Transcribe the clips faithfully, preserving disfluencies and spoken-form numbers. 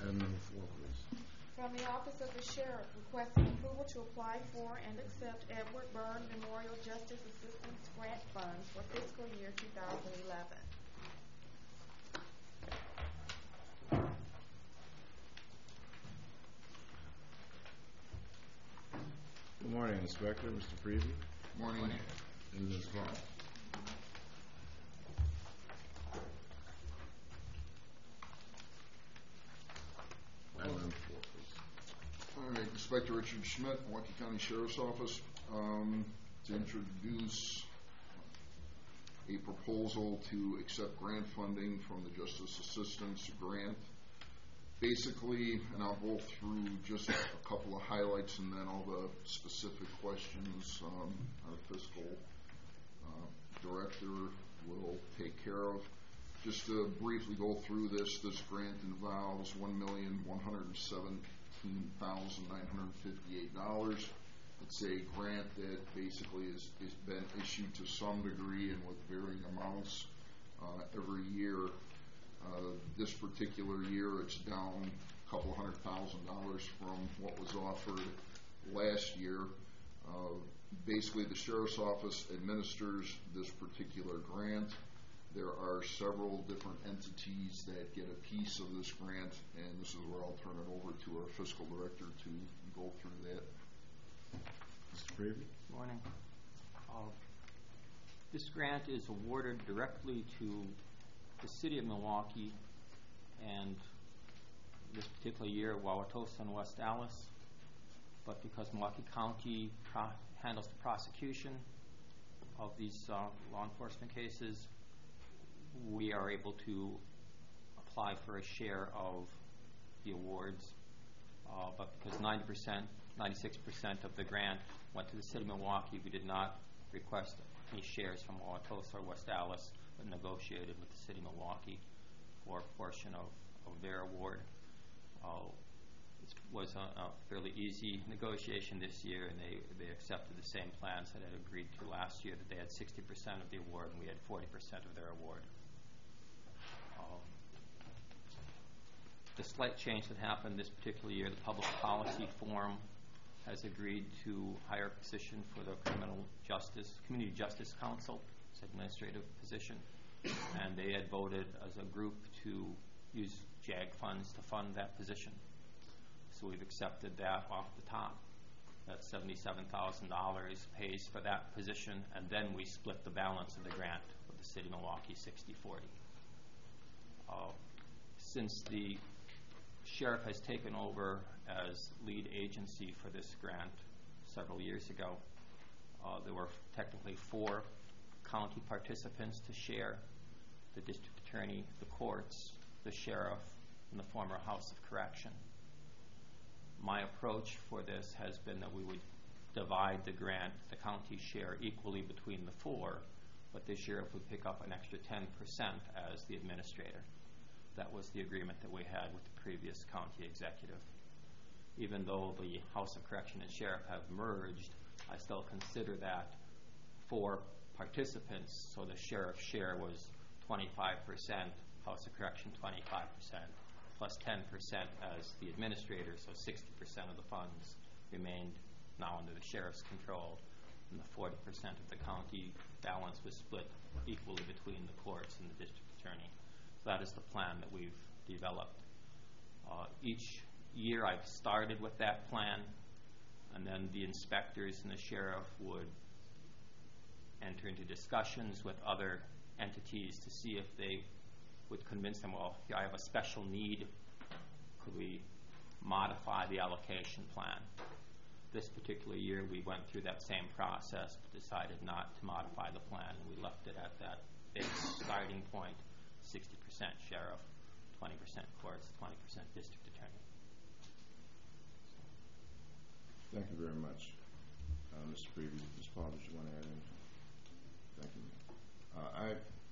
Item number four, please. From the Office of the Sheriff, requesting approval to apply for and accept Edward Byrne Memorial Justice Assistance Grant Funds for fiscal year two thousand eleven. Good morning, Inspector. Mister Prevey. Good morning. morning. And Miz Vaughn. Item number four, please. All right, Inspector Richard Schmidt, Milwaukee County Sheriff's Office, um, to introduce a proposal to accept grant funding from the Justice Assistance Grant. Basically, and I'll go through just a couple of highlights and then all the specific questions um, our fiscal uh, director will take care of. Just to briefly go through this, this grant involves one million one hundred seventeen thousand nine hundred fifty-eight dollars. It's a grant that basically has been issued to some degree and with varying amounts uh, every year. Uh, this particular year, it's down a couple hundred thousand dollars from what was offered last year. Uh, basically, the Sheriff's Office administers this particular grant. There are several different entities that get a piece of this grant, and this is where I'll turn it over to our fiscal director to go through that. Mister Prevey. Good morning. Uh, this grant is awarded directly to the City of Milwaukee and this particular year Wauwatosa and West Allis, but because Milwaukee County pro handles the prosecution of these uh, law enforcement cases, we are able to apply for a share of the awards, uh, but because ninety percent, ninety-six percent of the grant went to the City of Milwaukee, we did not request any shares from Wauwatosa or West Allis, but negotiated with the City of Milwaukee for a portion of, of their award. Uh, it was a, a fairly easy negotiation this year, and they, they accepted the same plans that I had agreed to last year, that they had sixty percent of the award and we had forty percent of their award. Uh, the slight change that happened this particular year, the Public Policy Forum has agreed to hire a position for the Criminal Justice, Community Justice Council. It's an administrative position, and they had voted as a group to use J A G funds to fund that position. So we've accepted that off the top. That seventy-seven thousand dollars pays for that position, and then we split the balance of the grant with the City of Milwaukee sixty forty. Uh, since the sheriff has taken over as lead agency for this grant several years ago, uh, there were technically four county participants to share: the district attorney, the courts, the sheriff, and the former House of Correction. My approach for this has been that we would divide the grant, the county share, equally between the four, but the sheriff would pick up an extra ten percent as the administrator. That was the agreement that we had with the previous county executive. Even though the House of Correction and sheriff have merged, I still consider that four participants, so the sheriff's share was twenty-five percent, House of Correction twenty-five percent, plus ten percent as the administrator, so sixty percent of the funds remained now under the sheriff's control, and the forty percent of the county balance was split equally between the courts and the district attorney. So that is the plan that we've developed. Uh, each year I've started with that plan, and then the inspectors and the sheriff would enter into discussions with other entities to see if they would convince them, well, I have a special need, could we modify the allocation plan? This particular year we went through that same process but decided not to modify the plan, and we left it at that base starting point: sixty percent sheriff, twenty percent courts, twenty percent district attorney. Thank you very much, uh, Mister Prevey. Miz Paul, did you want to add anything? Thank you. Uh, I,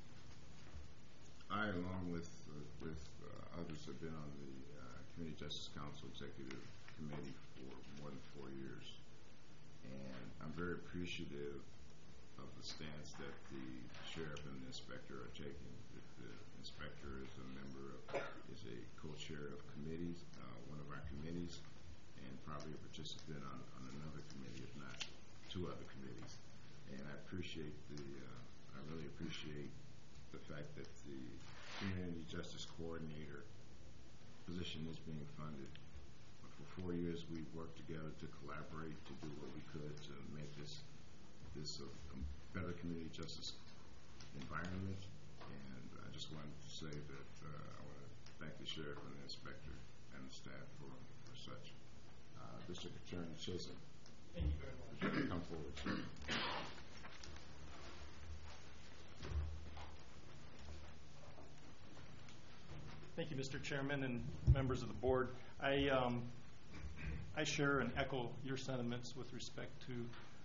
I, along with uh, with uh, others, have been on the uh, Community Justice Council Executive Committee for more than four years, and I'm very appreciative of the stance that the sheriff and the inspector are taking. the inspector is a member of, is a co-chair of committees, uh, one of our committees, and probably a participant on, on another committee, if not two other committees. And I appreciate the, uh, I really appreciate the fact that the Community Justice Coordinator position is being funded. For four years, we've worked together to collaborate, to do what we could to make this this a, a better community justice environment. And I just wanted to say that uh, I want to thank the sheriff and the inspector and the staff for, for such. Uh, District Attorney Chisholm. Thank you very much. Come forward, sir. Thank you, Mister Chairman and members of the board. I um, I share and echo your sentiments with respect to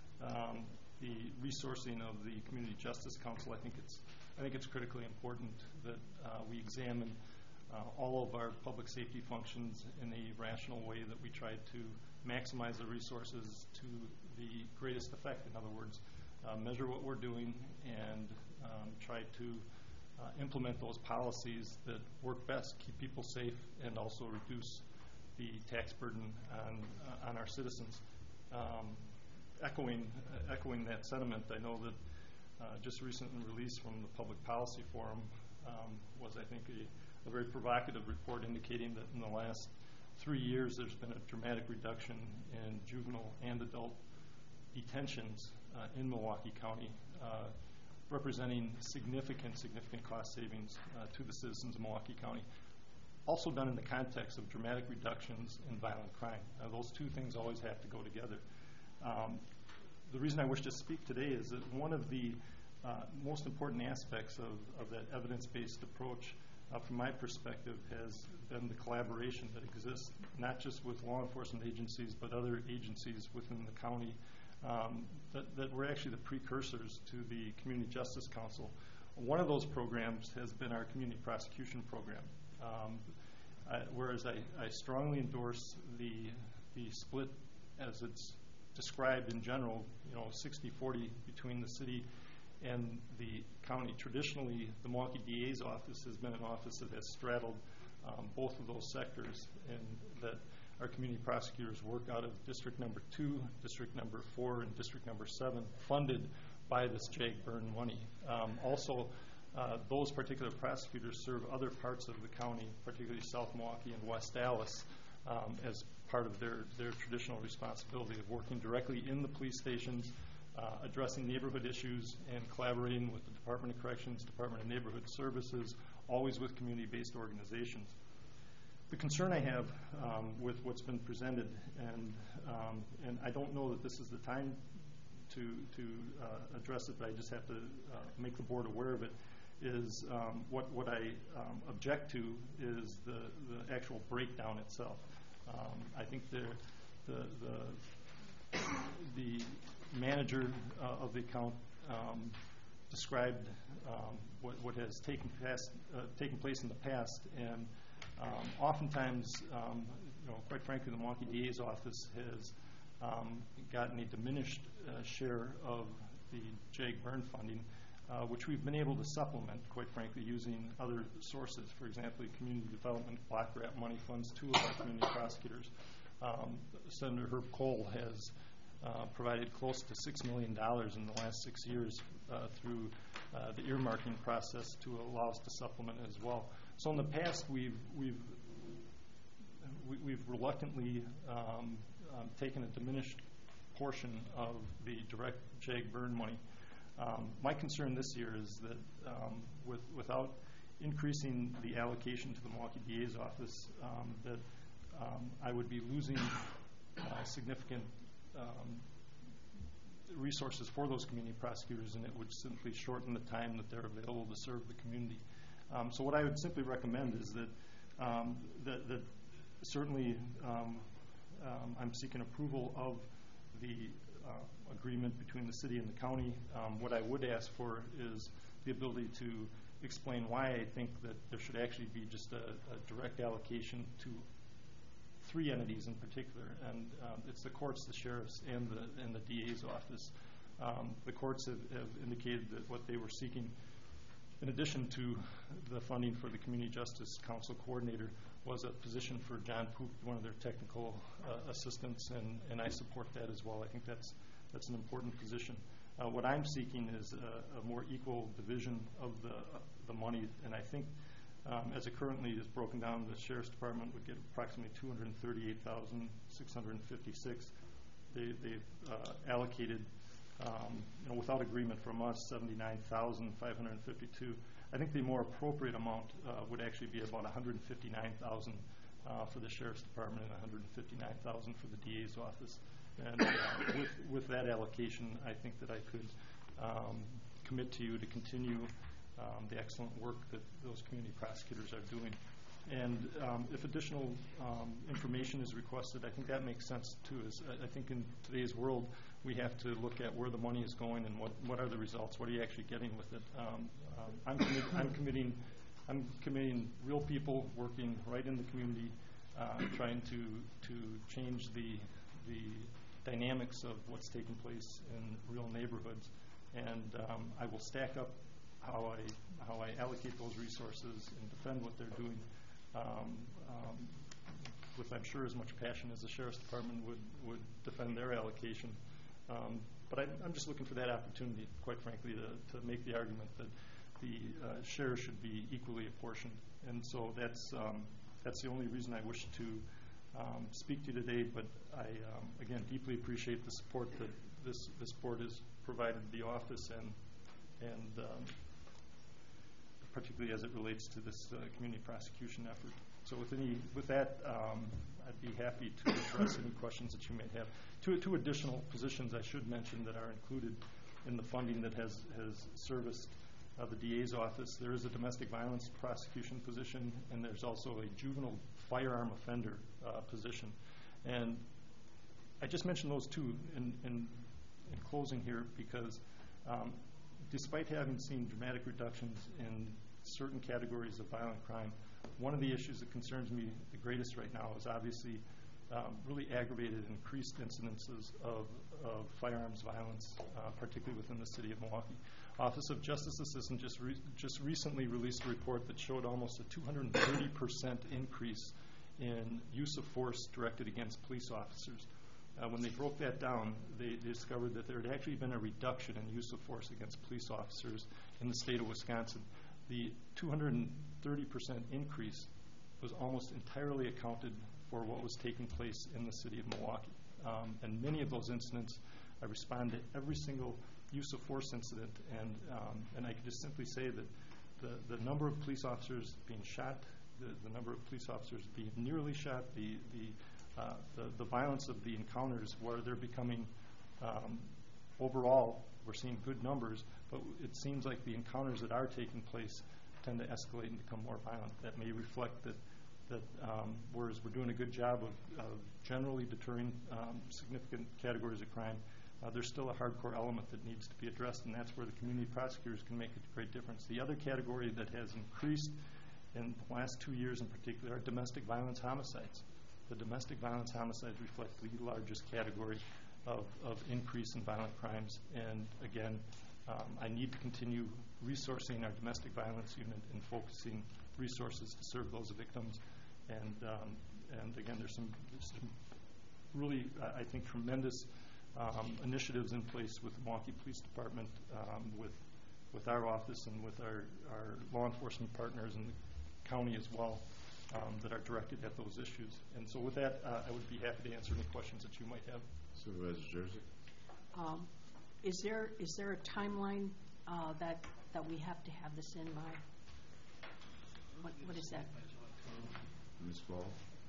um, the resourcing of the Community Justice Council. I think it's I think it's critically important that uh, we examine uh, all of our public safety functions in a rational way, that we try to maximize the resources to the greatest effect. In other words, uh, measure what we're doing and um, try to Uh, implement those policies that work best, keep people safe, and also reduce the tax burden on uh, on our citizens. Um, echoing uh, echoing that sentiment, I know that uh, just recently released from the Public Policy Forum um, was, I think, a, a very provocative report indicating that in the last three years there's been a dramatic reduction in juvenile and adult detentions uh, in Milwaukee County, uh, representing significant, significant cost savings uh, to the citizens of Milwaukee County. Also done in the context of dramatic reductions in violent crime. Uh, those two things always have to go together. Um, the reason I wish to speak today is that one of the uh, most important aspects of, of that evidence-based approach, uh, from my perspective, has been the collaboration that exists, not just with law enforcement agencies, but other agencies within the county. Um, that, that were actually the precursors to the Community Justice Council. One of those programs has been our community prosecution program. Um, I, whereas I, I strongly endorse the the split as it's described in general, you know, sixty forty between the city and the county. Traditionally, the Milwaukee D A's office has been an office that has straddled um, both of those sectors, and that our community prosecutors work out of District Number Two, District Number Four, and District Number Seven, funded by this J A G Byrne money. Um, also, uh, those particular prosecutors serve other parts of the county, particularly South Milwaukee and West Dallas, um, as part of their, their traditional responsibility of working directly in the police stations, uh, addressing neighborhood issues, and collaborating with the Department of Corrections, Department of Neighborhood Services, always with community-based organizations. The concern I have um, with what's been presented, and um, and I don't know that this is the time to to uh, address it, but I just have to uh, make the board aware of it, is um, what what I um, object to is the, the actual breakdown itself. Um, I think the the the, the manager uh, of the account um, described um, what what has taken past uh, taken place in the past, and Um, oftentimes, um, you know, quite frankly, the Milwaukee D A's office has um, gotten a diminished uh, share of the J A G Byrne funding, uh, which we've been able to supplement, quite frankly, using other sources. For example, community development block grant money funds two of our community prosecutors. Um, Senator Herb Kohl has uh, provided close to six million dollars in the last six years uh, through uh, the earmarking process to allow us to supplement it as well. So in the past, we've we've we, we've reluctantly um, um, taken a diminished portion of the direct J A G Byrne money. Um, my concern this year is that um, with without increasing the allocation to the Milwaukee D A's office, um, that um, I would be losing uh, significant um, resources for those community prosecutors, and it would simply shorten the time that they're available to serve the community. Um, so what I would simply recommend is that, um, that, that certainly um, um, I'm seeking approval of the uh, agreement between the city and the county. Um, what I would ask for is the ability to explain why I think that there should actually be just a, a direct allocation to three entities in particular, and um, it's the courts, the sheriffs, and the and the D A's office. Um, the courts have, have indicated that what they were seeking in addition to the funding for the Community Justice Council Coordinator was a position for John Poop, one of their technical uh, assistants, and, and I support that as well. I think that's that's an important position. Uh, what I'm seeking is a, a more equal division of the uh, the money, and I think um, as it currently is broken down, the Sheriff's Department would get approximately two hundred thirty-eight thousand six hundred fifty-six. They, they've uh, allocated, um, you know, without agreement from us, seventy-nine thousand five hundred fifty-two. I think the more appropriate amount uh, would actually be about one hundred fifty-nine thousand uh, for the Sheriff's Department and one hundred fifty-nine thousand for the D A's office. And uh, with, with that allocation, I think that I could um, commit to you to continue um, the excellent work that those community prosecutors are doing. And um, if additional um, information is requested, I think that makes sense too. Is I think in today's world, we have to look at where the money is going and what, what are the results. What are you actually getting with it? Um, um, I'm, commi- I'm committing, I'm committing real people working right in the community, uh, trying to to change the the dynamics of what's taking place in real neighborhoods, and um, I will stack up how I how I allocate those resources and defend what they're doing. Um, um, with, I'm sure, as much passion as the Sheriff's Department would, would defend their allocation. Um, but I, I'm just looking for that opportunity, quite frankly, to, to make the argument that the uh, share should be equally apportioned. And so that's um, that's the only reason I wish to um, speak to you today. But I, um, again, deeply appreciate the support that this, this board has provided the office and, and um, particularly as it relates to this uh, community prosecution effort. So with any, with that, um, I'd be happy to address any questions that you may have. Two, two additional positions I should mention that are included in the funding that has, has serviced uh, the D A's office. There is a domestic violence prosecution position, and there's also a juvenile firearm offender uh, position. And I just mentioned those two in, in, in closing here because um, despite having seen dramatic reductions in certain categories of violent crime, one of the issues that concerns me the greatest right now is obviously um, really aggravated and increased incidences of, of firearms violence, uh, particularly within the city of Milwaukee. Office of Justice Assistant just re- just recently released a report that showed almost a two hundred thirty percent increase in use of force directed against police officers. Uh, when they broke that down, they, they discovered that there had actually been a reduction in use of force against police officers in the state of Wisconsin. The two hundred thirty percent increase was almost entirely accounted for what was taking place in the city of Milwaukee. Um, and many of those incidents, I responded to every single use of force incident, and um, and I could just simply say that the, the number of police officers being shot, the, the number of police officers being nearly shot, the the Uh, the, the violence of the encounters where they're becoming, um, overall, we're seeing good numbers, but it seems like the encounters that are taking place tend to escalate and become more violent. That may reflect that, that um, whereas we're doing a good job of, of generally deterring um, significant categories of crime, uh, there's still a hardcore element that needs to be addressed, and that's where the community prosecutors can make a great difference. The other category that has increased in the last two years in particular are domestic violence homicides. The domestic violence homicides reflect the largest category of, of increase in violent crimes. And again, um, I need to continue resourcing our domestic violence unit and focusing resources to serve those victims. And um, and again, there's some, there's some really, uh, I think, tremendous um, initiatives in place with the Milwaukee Police Department, um, with with our office and with our, our law enforcement partners in the county as well. Um, that are directed at those issues. And so with that, uh, I would be happy to answer any questions that you might have. Supervisor Jersey? Um, is there is there a timeline uh, that that we have to have this in by? What what is that? Miz Ball?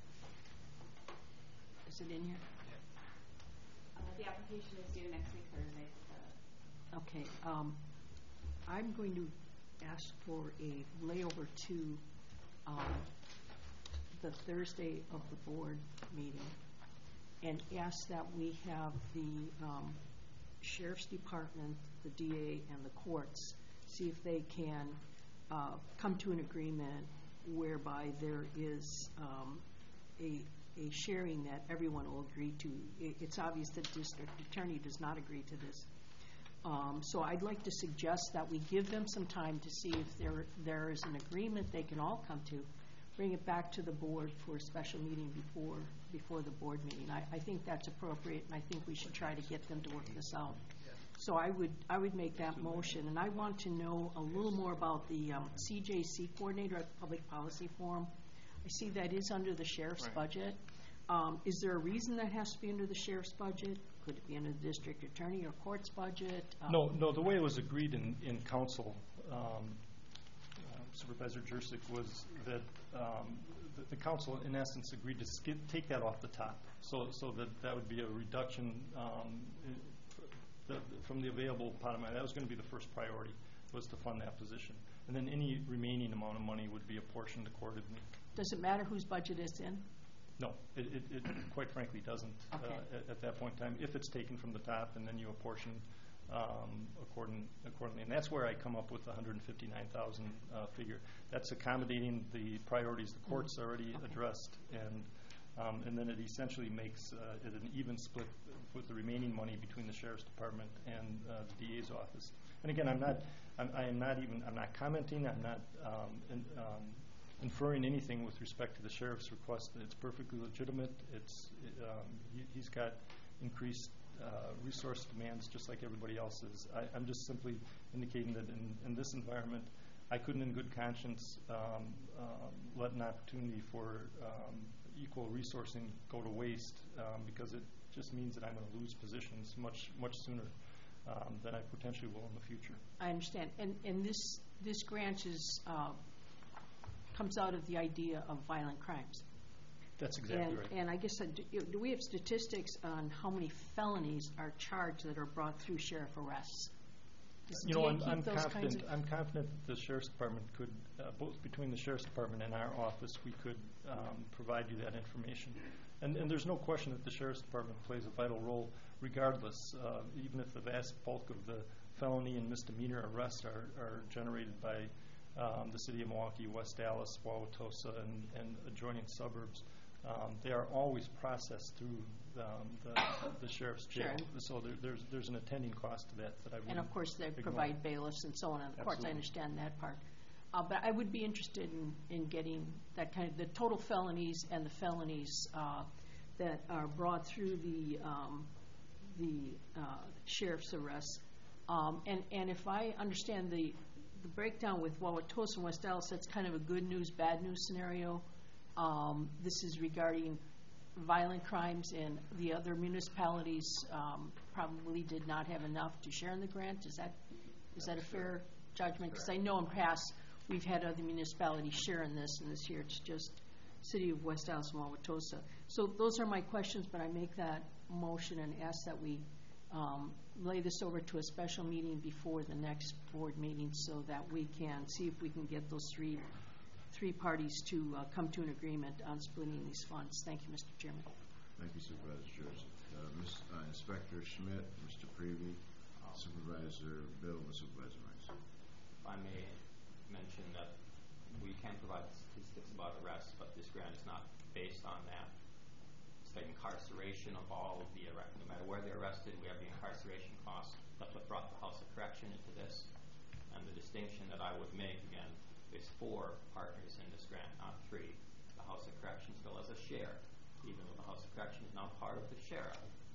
Is it in here? Uh, the application is due next week, Thursday. So. Okay. Um, I'm going to ask for a layover to um, the Thursday of the board meeting and ask that we have the um, Sheriff's Department, the D A, and the courts see if they can uh, come to an agreement whereby there is um, a, a sharing that everyone will agree to. It, it's obvious that district attorney does not agree to this, Um, So I'd like to suggest that we give them some time to see if there, there is an agreement they can all come to, bring it back to the board for a special meeting before, before the board meeting. I, I think that's appropriate, and I think we should try to get them to work this out. So I would, I would make that motion, and I want to know a little more about the um, C J C coordinator at the Public Policy Forum. I see that is under the sheriff's Right. budget. Um, Is there a reason that has to be under the sheriff's budget? Could it be under the district attorney or court's budget? Um, No, no, the way it was agreed in, in council, um, uh, Supervisor Jurczyk, was that um, the, the council, in essence, agreed to skip, take that off the top. So, so that that would be a reduction um, in- the, from the available pot of money. That was going to be the first priority, was to fund that position. And then any remaining amount of money would be apportioned accordingly. Does it matter whose budget it's in? No, it, it, it quite frankly doesn't uh, Okay. at, at that point in time, if it's taken from the top and then you apportion um, according, accordingly. And that's where I come up with the one hundred fifty-nine thousand uh, figure. That's accommodating the priorities the court's already Okay. addressed, and um, and then it essentially makes uh, it an even split with the remaining money between the sheriff's department and uh, the D A's office. And again, I'm not, I'm, I am not even, I'm not commenting, I'm not um, in, um, inferring anything with respect to the sheriff's request. It's perfectly legitimate. It's, um, he, he's got increased uh, resource demands just like everybody else is. I, I'm just simply indicating that in, in this environment, I couldn't in good conscience um, um, let an opportunity for um, equal resourcing go to waste um, because it just means that I'm going to lose positions much, much sooner um, than I potentially will in the future. I understand. And, and this, this grant is, uh, comes out of the idea of violent crimes. That's exactly And, right. and I guess, uh, do, you- do we have statistics on how many felonies are charged that are brought through sheriff arrests? Does You know, D A I'm, keep I'm those kinds confident, of- I'm confident that the sheriff's department could, uh, both between the sheriff's department and our office, we could um, provide you that information. And, and there's no question that the sheriff's department plays a vital role regardless, uh, even if the vast bulk of the felony and misdemeanor arrests are, are generated by um, the city of Milwaukee, West Dallas, Wauwatosa, and, and adjoining suburbs. Um, they are always processed through um, the, the sheriff's jail. Sure. So there, there's, there's an attending cost to that that I wouldn't And of course, they ignore. provide bailiffs and so on in the courts. I Absolutely. understand that part. Uh, But I would be interested in, in getting that kind of, the total felonies and the felonies uh, that are brought through the, um, the uh, sheriff's arrests. Um, And, and if I understand the, the breakdown with Wauwatosa and West Dallas, that's kind of a good news, bad news scenario. Um, This is regarding violent crimes, and the other municipalities um, probably did not have enough to share in the grant. Is that, is that a fair judgment? Because I know in past, we've had other municipalities share in this, and this year it's just City of West Dallas and Wauwatosa. So those are my questions, but I make that motion and ask that we um, lay this over to a special meeting before the next board meeting so that we can see if we can get those three three parties to uh, come to an agreement on splitting these funds. Thank you, Mister Chairman. Thank you, Supervisor Jersey. Uh, Miz uh, Inspector Schmidt, Mister Prevey, Supervisor Bill, and Supervisor Rice. If I may mention that we can provide statistics about arrests, but this grant is not based on that. It's the incarceration of all of the arrest, no matter where they're arrested, we have the incarceration costs. That's what brought the House of Correction into this. And the distinction that I would make, again, is four partners in this grant, not three. The House of Correction still has a share, even though the House of Correction is now part of the sheriff.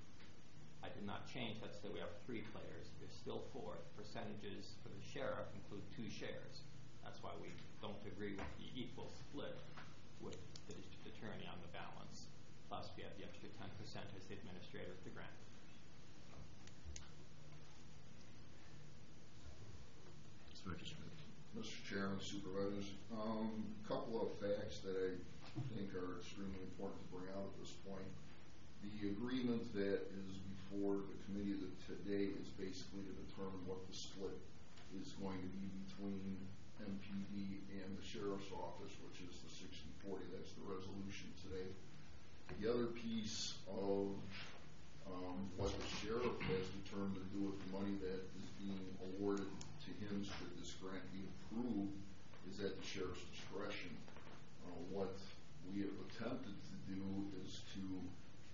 I did not change that, so we have three players. There's still four. The percentages for the sheriff include two shares. That's why we don't agree with the equal split with the district attorney on the balance. Plus, we have the extra ten percent as the administrator of the grant. Inspector Schmidt. Mister Chairman, Supervisors, a um, couple of facts that I think are extremely important to bring out at this point. The agreement that is before the committee that today is basically to determine what the split is going to be between M P D and the Sheriff's Office, which is the sixty forty. That's the resolution today. The other piece of um, what the Sheriff has determined to do with the money that is being awarded to him should this grant be approved is at the Sheriff's discretion. Uh, what we have attempted to do is to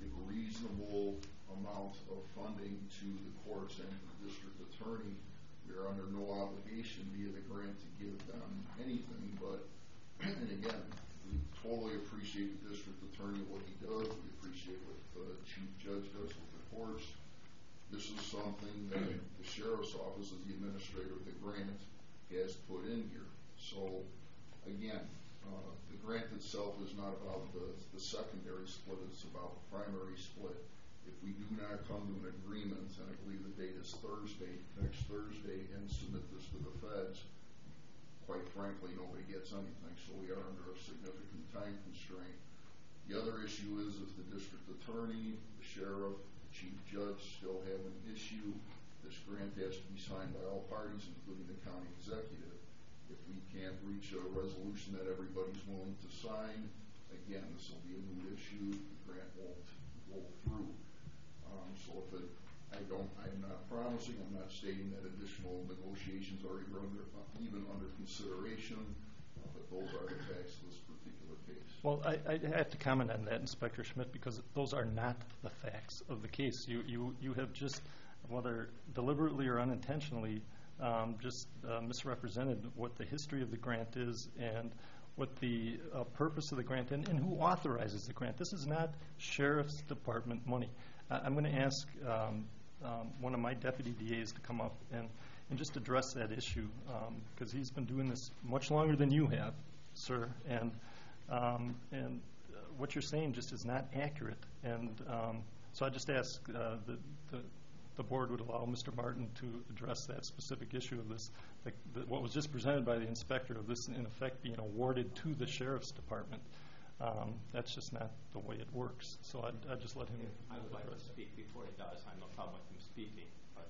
give a reasonable amount of funding to the courts and to the district attorney. We are under no obligation via the grant to give them anything, but, and again, we totally appreciate the district attorney, what he does. We appreciate what the chief judge does with the courts. This is something that the sheriff's office, as the administrator of the grant, has put in here. So, again, uh, the grant itself is not about the, the secondary split, it's about the primary split. If we do not come to an agreement, and I believe the date is Thursday, next Thursday, and submit this to the feds, quite frankly, nobody gets anything, so we are under a significant time constraint. The other issue is if the district attorney, the sheriff, the chief judge still have an issue, this grant has to be signed by all parties, including the county executive. If we can't reach a resolution that everybody's willing to sign, again, this will be a new issue. The grant won't go through. Um, so if it, I don't, I'm not promising, I'm not stating that additional negotiations are even under, uh, even under consideration, uh, but those are the facts of this particular case. Well, I, I have to comment on that, Inspector Schmidt, because those are not the facts of the case. You, you, you have just, whether deliberately or unintentionally, um, just uh, misrepresented what the history of the grant is and what the uh, purpose of the grant and, and who authorizes the grant. This is not Sheriff's Department money. Uh, I'm going to ask um, um, one of my deputy D As to come up and, and just address that issue because um, he's been doing this much longer than you have, sir. And um, and uh, what you're saying just is not accurate. And um, so I just ask uh, the, the the board would allow Mister Martin to address that specific issue of this, the, the, what was just presented by the inspector of this, in effect, being awarded to the Sheriff's Department. Um, that's just not the way it works. So I'd, I'd just let him I would like to address speak before he does. I have no problem with him speaking. But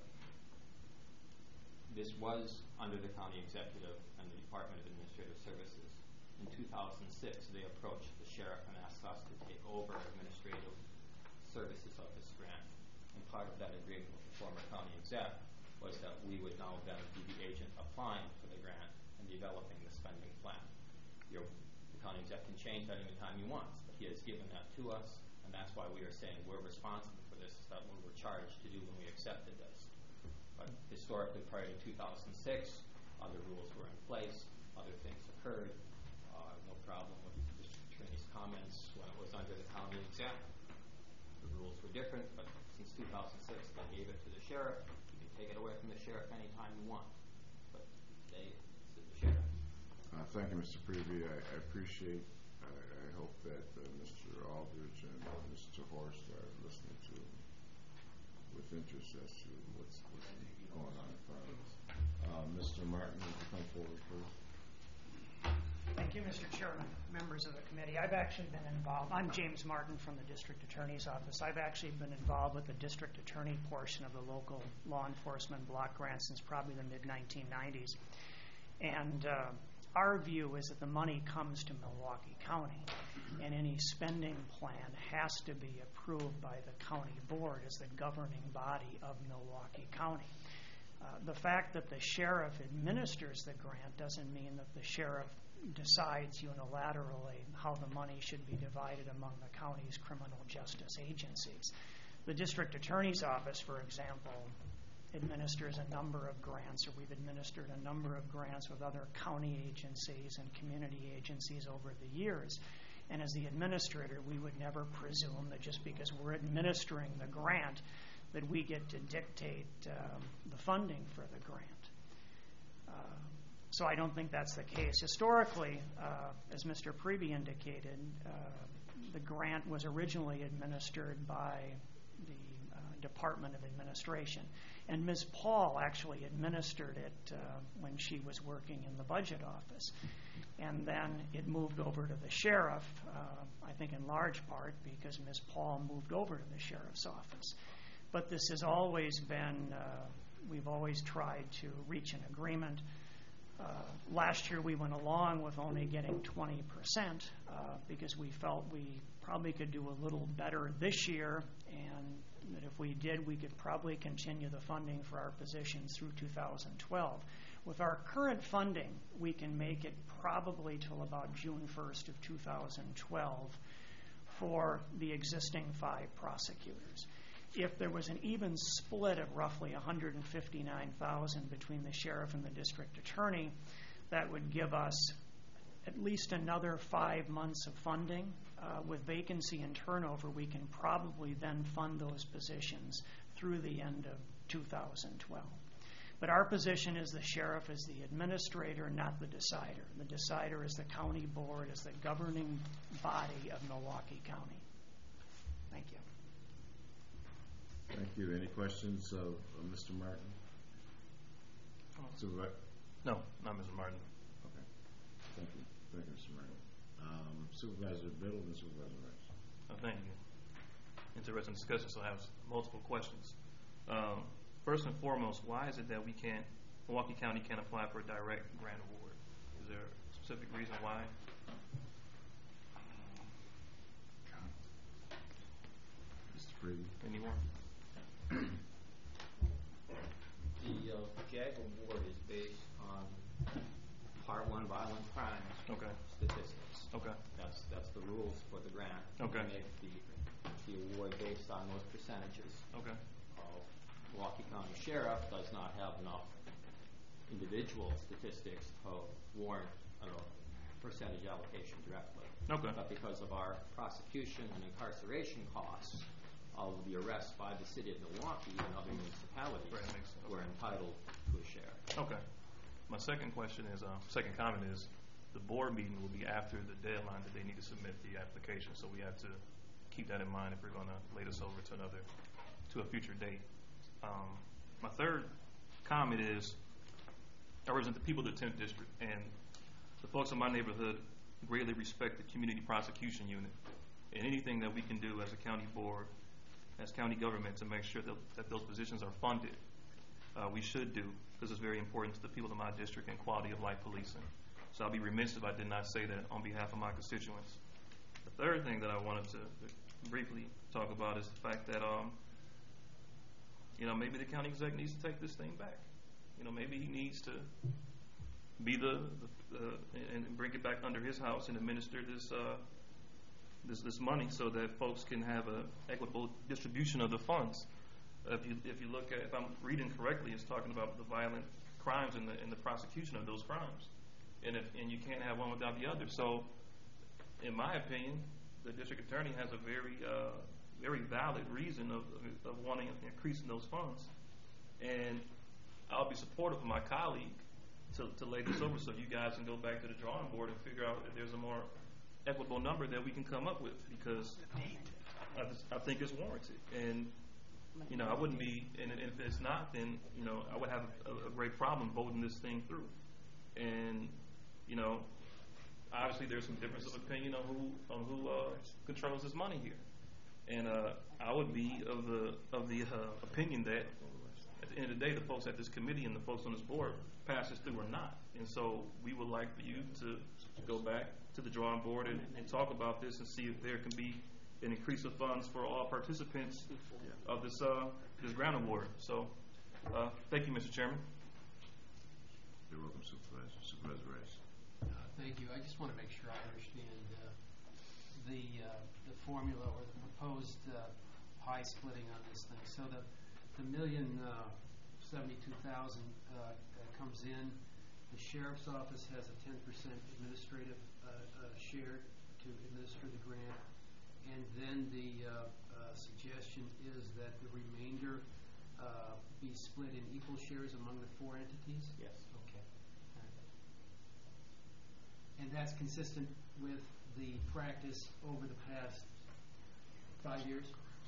this was under the county executive and the Department of Administrative Services. In two thousand six, they approached the sheriff and asked us to take over administrative services of this grant. And part of that agreement with the former county exec was that we would now then be the agent applying for the grant and developing the spending plan. Your, the county exec can change that any time he wants, but he has given that to us, and that's why we are saying we're responsible for this. Is that what we're charged to do when we accepted this. But historically, prior to two thousand six, other rules were in place, other things occurred. Uh, no problem with the district attorney's comments when it was under the county exec. The rules were different, but since two thousand six, they gave it to the sheriff. You can take it away from the sheriff anytime you want, but they, it's the sheriff. Uh, thank you, Mister Prevey. I, I appreciate, I, I hope that uh, Mister Aldridge and uh, Mister Horst are listening to with interest as to what's, what's going on in front of us. Uh, Mister Martin, would you come forward, please? Thank you, Mister Chairman, members of the committee. I've actually been involved. I'm James Martin from the District Attorney's Office. I've actually been involved with the District Attorney portion of the local law enforcement block grant since probably the mid nineteen nineties. And uh, our view is that the money comes to Milwaukee County, and any spending plan has to be approved by the county board as the governing body of Milwaukee County. Uh, the fact that the sheriff administers the grant doesn't mean that the sheriff decides unilaterally how the money should be divided among the county's criminal justice agencies. The district attorney's office, for example, administers a number of grants, or we've administered a number of grants with other county agencies and community agencies over the years. And as the administrator, we would never presume that just because we're administering the grant that we get to dictate um, the funding for the grant. Uh, So I don't think that's the case. Historically, uh, as Mister Prevey indicated, uh, the grant was originally administered by the uh, Department of Administration. And Miz Paul actually administered it uh, when she was working in the budget office. And then it moved over to the sheriff, uh, I think in large part because Miz Paul moved over to the sheriff's office. But this has always been, uh, we've always tried to reach an agreement. Uh, last year we went along with only getting twenty percent uh, because we felt we probably could do a little better this year, and that if we did, we could probably continue the funding for our positions through two thousand twelve. With our current funding, we can make it probably till about June first of two thousand twelve for the existing five prosecutors. If there was an even split of roughly one hundred fifty-nine thousand dollars between the sheriff and the district attorney, that would give us at least another five months of funding. Uh, with vacancy and turnover, we can probably then fund those positions through the end of two thousand twelve. But our position is the sheriff is the administrator, not the decider. The decider is the county board, is the governing body of Milwaukee County. Thank you. Thank you. Any questions of, of Mister Martin? Supervisor? No, not Mister Martin. Okay. Thank you. Thank you, Mister Martin. Um, Supervisor Biddle and Supervisor Rice. Oh, thank you. Interesting discussion, so I have multiple questions. Um, first and foremost, why is it that we can't, Milwaukee County can't apply for a direct grant award? Is there a specific reason why? Mister Freedy. Anyone? The uh, JAG award is based on Part One violent crimes Okay. statistics. Okay. That's that's the rules for the grant. Okay. We make the the award based on those percentages. Okay. Uh, Milwaukee County Sheriff does not have enough individual statistics to warrant a percentage allocation directly. Okay. But because of our prosecution and incarceration costs of the arrests by the city of Milwaukee and other municipalities, Right, makes sense. we're entitled to a share. Okay. My second question is, uh, second comment is, the board meeting will be after the deadline that they need to submit the application, so we have to keep that in mind if we're going to lay this over to another, to a future date. Um, my third comment is, I represent the people of the tenth District, and the folks in my neighborhood greatly respect the Community Prosecution Unit, and anything that we can do as a county board, as county government, to make sure that, that those positions are funded, uh, we should do, because it's very important to the people of my district and quality of life policing. So I'll be remiss if I did not say that on behalf of my constituents. The third thing that I wanted to briefly talk about is the fact that, um, you know, maybe the county exec needs to take this thing back. You know, maybe he needs to be the, the uh, and, and bring it back under his house and administer this uh, this this money so that folks can have a equitable distribution of the funds. Uh, if you if you look at, if I'm reading correctly, it's talking about the violent crimes and the and the prosecution of those crimes, and if and you can't have one without the other. So, in my opinion, the district attorney has a very uh, very valid reason of of wanting to increase in those funds, and I'll be supportive of my colleague to, to lay this over so you guys can go back to the drawing board and figure out if there's a more equitable number that we can come up with, because I, just, I think it's warranted. And, you know, I wouldn't be, and if it's not, then, you know, I would have a, a great problem voting this thing through. And, you know, obviously there's some difference of opinion on who on who uh, controls this money here. And uh, I would be of the, of the uh, opinion that at the end of the day, the folks at this committee and the folks on this board pass this through or not. And so we would like for you to go back to the drawing board and, and talk about this and see if there can be an increase of funds for all participants of this uh, this grant award. So uh, thank you, Mister Chairman. You're welcome, Supervisor. Supervisor Rice. Uh, thank you. I just want to make sure I understand uh, the uh, the formula or the proposed uh, pie splitting on this thing. So the the million uh, seventy-two thousand uh, uh, comes in. The sheriff's office has a ten percent administrative uh, uh, share to administer the grant, and then the uh, uh, suggestion is that the remainder uh, be split in equal shares among the four entities. Yes. Okay. All right. And that's consistent with the practice over the past five years.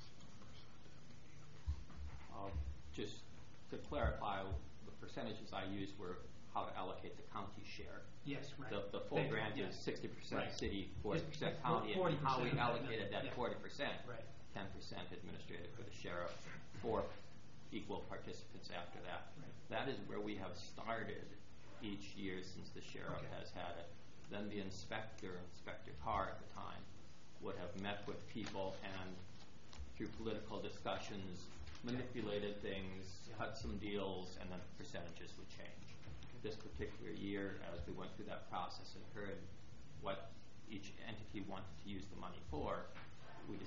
Uh, just to clarify, the percentages I used were how to allocate the county share. Yes, right. The, the full Thank you. grant Yes. is sixty percent Right. city, forty percent It's county, and forty how we percent, allocated that yeah. forty percent. Right. ten percent administrative for the sheriff, four equal participants after that. Right. That is where we have started each year since the sheriff Okay. has had it. Then the inspector, Inspector Carr at the time, would have met with people and through political discussions manipulated things, Yeah. cut some deals, and then percentages would change. This particular year, as we went through that process and heard what each entity wanted to use the money for,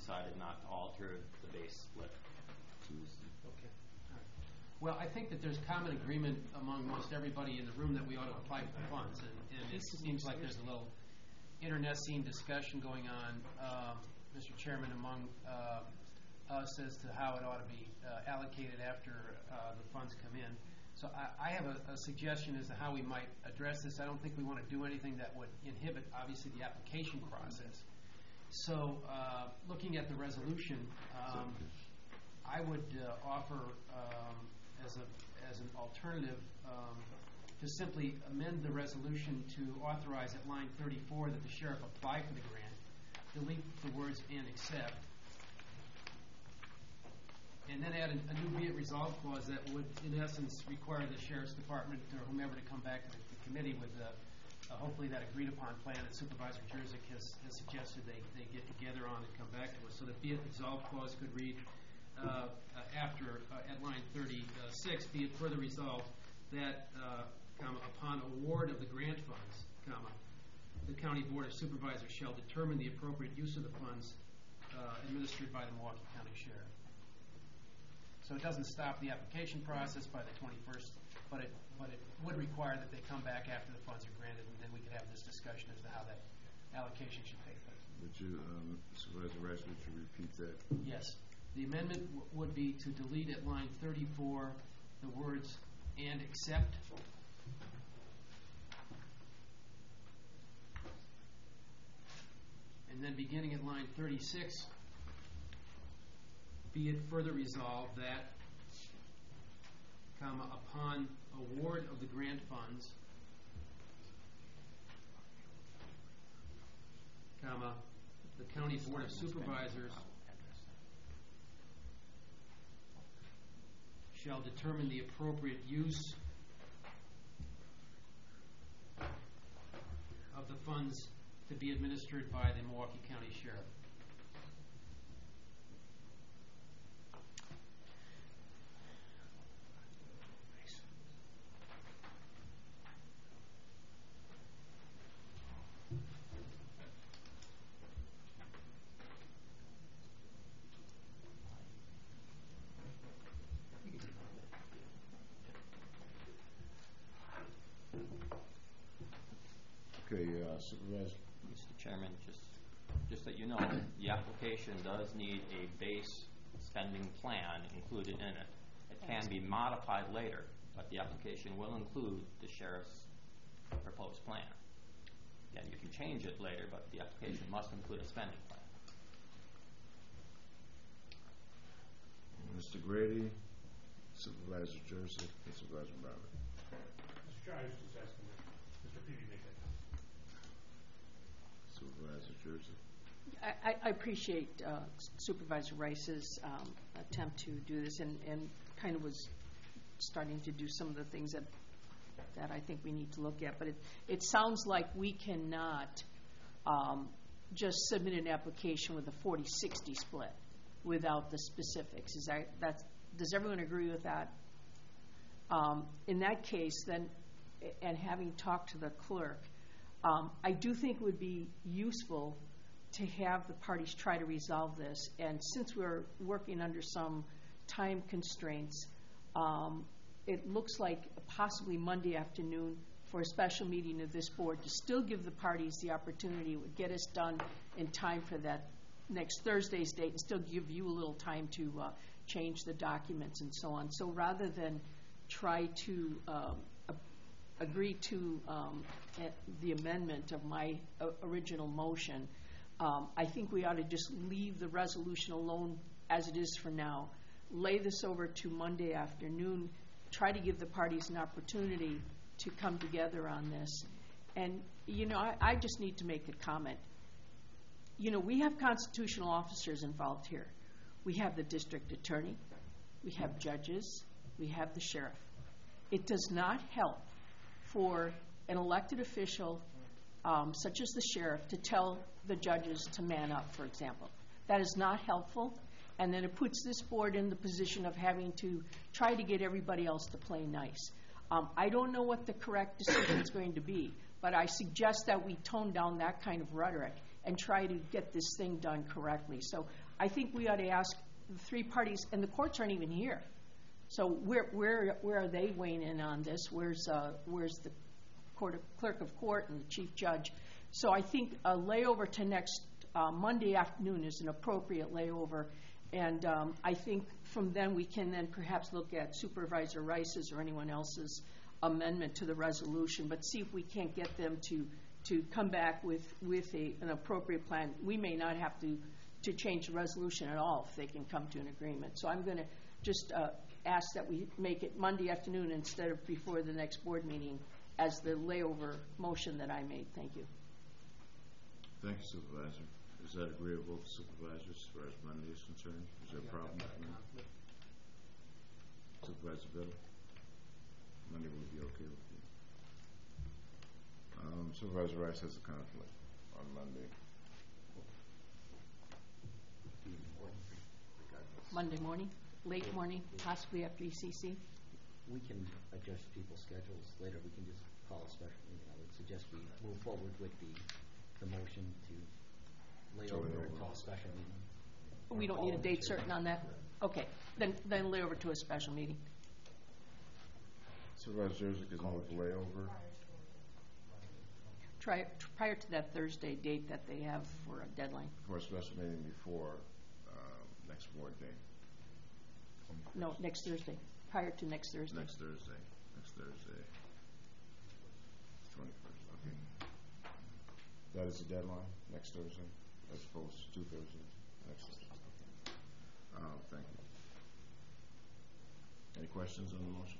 decided not to alter the base split. Tuesday. Okay. All right. Well, I think that there's common agreement among most everybody in the room that we ought to apply for the funds, and, and it seems like there's a little internecine discussion going on, um, Mister Chairman, among uh, us as to how it ought to be uh, allocated after uh, the funds come in. So I, I have a, a suggestion as to how we might address this. I don't think we want to do anything that would inhibit, obviously, the application process. So uh, looking at the resolution, um, I would uh, offer um, as, a, as an alternative um, to simply amend the resolution to authorize at line thirty-four that the sheriff apply for the grant, delete the words "and accept," and then add a, a new be it resolved clause that would, in essence, require the sheriff's department or whomever to come back to the, the committee with uh, uh, hopefully that agreed upon plan that Supervisor Jerzyk has, has suggested they, they get together on and come back to us. So the be it resolved clause could read uh, uh, after uh, at line thirty-six, be it further resolved that uh, comma, upon award of the grant funds, comma, the County Board of Supervisors shall determine the appropriate use of the funds uh, administered by the Milwaukee County Sheriff. So it doesn't stop the application process by the twenty-first, but it but it would require that they come back after the funds are granted, and then we could have this discussion as to how that allocation should take place. Would you, um, Supervisor Rice, would you repeat that? Yes. The amendment w would be to delete at line thirty-four the words "and accept." And then beginning at line thirty-six, be it further resolved that, comma, upon award of the grant funds, comma, the County Board of Supervisors shall determine the appropriate use of the funds to be administered by the Milwaukee County Sheriff. Okay, uh, Supervisor. Mister Chairman, just, just that you know, the application does need a base spending plan included in it. It can be modified later, but the application will include the sheriff's proposed plan. Again, you can change it later, but the application must include a spending plan. Mister Grady, Supervisor Jerzyk, and Supervisor Robert. Mister Chair, I was just asking that Mister Peavy make that comment. Supervisor Jerzyk. I, I appreciate uh, Supervisor Rice's um, attempt to do this, and, and kind of was starting to do some of the things that that I think we need to look at. But it, it sounds like we cannot um, just submit an application with a forty sixty split without the specifics. Is that, that's, does everyone agree with that? Um, in that case, then, and having talked to the clerk, um, I do think it would be useful to have the parties try to resolve this. And since we're working under some time constraints, um, it looks like possibly Monday afternoon for a special meeting of this board to still give the parties the opportunity. It would get us done in time for that next Thursday's date and still give you a little time to uh, change the documents and so on. So rather than try to um, a- agree to um, a- the amendment of my uh, original motion, um, I think we ought to just leave the resolution alone as it is for now. Lay this over to Monday afternoon, try to give the parties an opportunity to come together on this. And, you know, I, I just need to make a comment. You know, we have constitutional officers involved here. We have the district attorney, we have judges, we have the sheriff. It does not help for an elected official, um, such as the sheriff, to tell the judges to man up, for example. That is not helpful, and then it puts this board in the position of having to try to get everybody else to play nice. Um, I don't know what the correct decision is going to be, but I suggest that we tone down that kind of rhetoric and try to get this thing done correctly. So I think we ought to ask the three parties, and the courts aren't even here. So where where where are they weighing in on this? Where's uh, where's the court of, clerk of court and the chief judge? So I think a layover to next uh, Monday afternoon is an appropriate layover, and um, I think from then we can then perhaps look at Supervisor Rice's or anyone else's amendment to the resolution, but see if we can't get them to to come back with with a, an appropriate plan. We may not have to to change the resolution at all if they can come to an agreement. So I'm going to just uh, ask that we make it Monday afternoon instead of before the next board meeting as the layover motion that I made. Thank you. Thank you, Supervisor. Is that agreeable to supervisors as far as Monday is concerned? Is there a problem with that? Supervisor Bill? Monday would be okay with you. Um, Supervisor Rice has a conflict on Monday. Monday morning, late morning, possibly after E C C. We can adjust people's schedules later. We can just call a special meeting. I would suggest we move forward with the, the motion to lay over and call a special meeting. We don't need a date certain on that? Okay, then, then lay over to a special meeting. Supervisor Jurzik is moved layover. Try, prior to that Thursday date that they have for a deadline. For a special meeting before uh, next board day. No, next Thursday, prior to next Thursday. Next Thursday. Next Thursday. twenty-first. Okay. That is the deadline, next Thursday, as opposed to two Thursdays. Next Thursday. Okay. Uh, thank you. Any questions on the motion?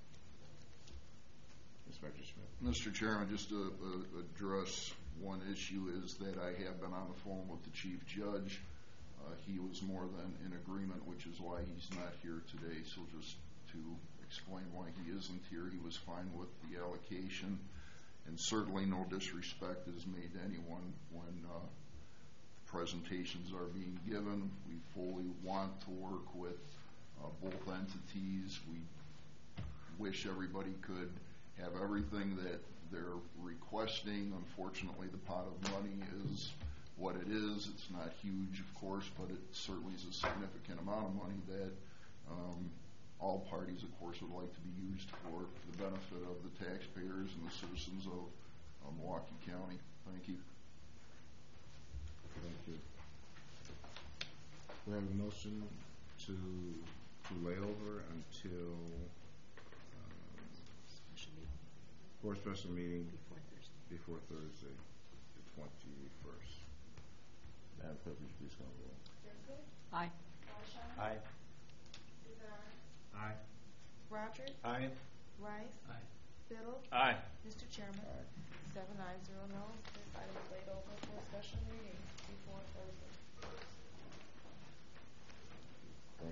Inspector Schmidt. Mister Chairman, just to uh, address one issue is that I have been on the phone with the chief judge. Uh, he was more than in agreement, which is why he's not here today. So just to explain why he isn't here, he was fine with the allocation, and certainly no disrespect is made to anyone when uh, presentations are being given. We fully want to work with uh, both entities. We wish everybody could have everything that they're requesting. Unfortunately, the pot of money is what it is. It's not huge, of course, but it certainly is a significant amount of money that um, all parties, of course, would like to be used for, for the benefit of the taxpayers and the citizens of uh, Milwaukee County. Thank you. Thank you. We have a motion to to lay over until um, for a special meeting Before Thursday. before Thursday, the twenty-first. Madam Clerk, would you please call the roll? Jurzik? Aye. Walsham? Aye. Cesar? Aye. Roderick? Aye. Rice? Aye. Biddle? Aye. Mister Chairman? Aye. Seven ayes, zero noes. This item is laid over for a special meeting before Thursday.